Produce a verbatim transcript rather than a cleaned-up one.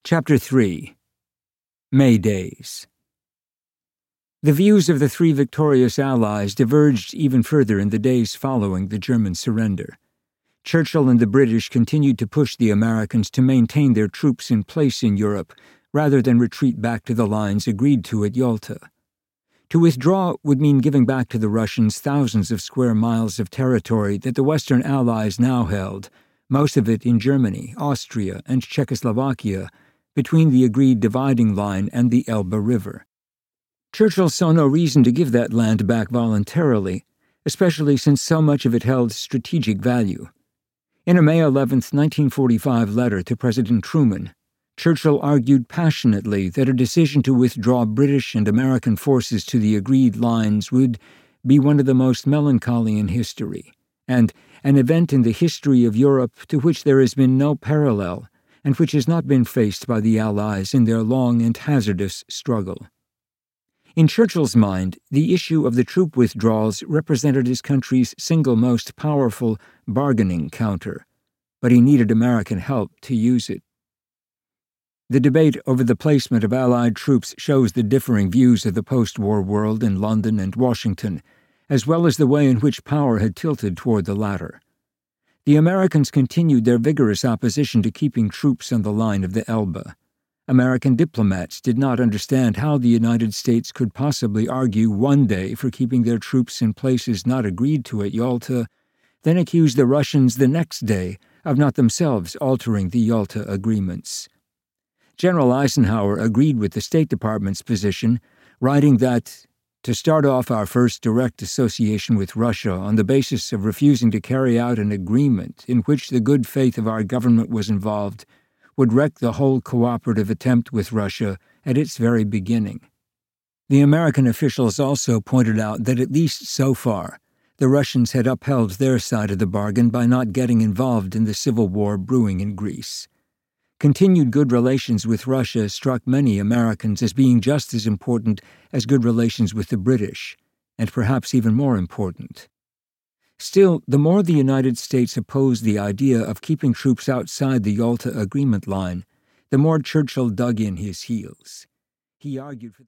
Chapter three. May Days. The views of the three victorious Allies diverged even further in the days following the German surrender. Churchill and the British continued to push the Americans to maintain their troops in place in Europe rather than retreat back to the lines agreed to at Yalta. To withdraw would mean giving back to the Russians thousands of square miles of territory that the Western Allies now held, most of it in Germany, Austria, and Czechoslovakia, between the agreed dividing line and the Elbe River. Churchill saw no reason to give that land back voluntarily, especially since so much of it held strategic value. In a May eleventh, nineteen forty-five letter to President Truman, Churchill argued passionately that a decision to withdraw British and American forces to the agreed lines would be one of the most melancholy in history, and an event in the history of Europe to which there has been no parallel, and which has not been faced by the Allies in their long and hazardous struggle. In Churchill's mind, the issue of the troop withdrawals represented his country's single most powerful bargaining counter, but he needed American help to use it. The debate over the placement of Allied troops shows the differing views of the post-war world in London and Washington, as well as the way in which power had tilted toward the latter. The Americans continued their vigorous opposition to keeping troops on the line of the Elbe. American diplomats did not understand how the United States could possibly argue one day for keeping their troops in places not agreed to at Yalta, then accuse the Russians the next day of not themselves altering the Yalta agreements. General Eisenhower agreed with the State Department's position, writing that, to start off our first direct association with Russia on the basis of refusing to carry out an agreement in which the good faith of our government was involved would wreck the whole cooperative attempt with Russia at its very beginning. The American officials also pointed out that at least so far, the Russians had upheld their side of the bargain by not getting involved in the civil war brewing in Greece. Continued good relations with Russia struck many Americans as being just as important as good relations with the British, and perhaps even more important. Still, the more the United States opposed the idea of keeping troops outside the Yalta Agreement line, the more Churchill dug in his heels. He argued for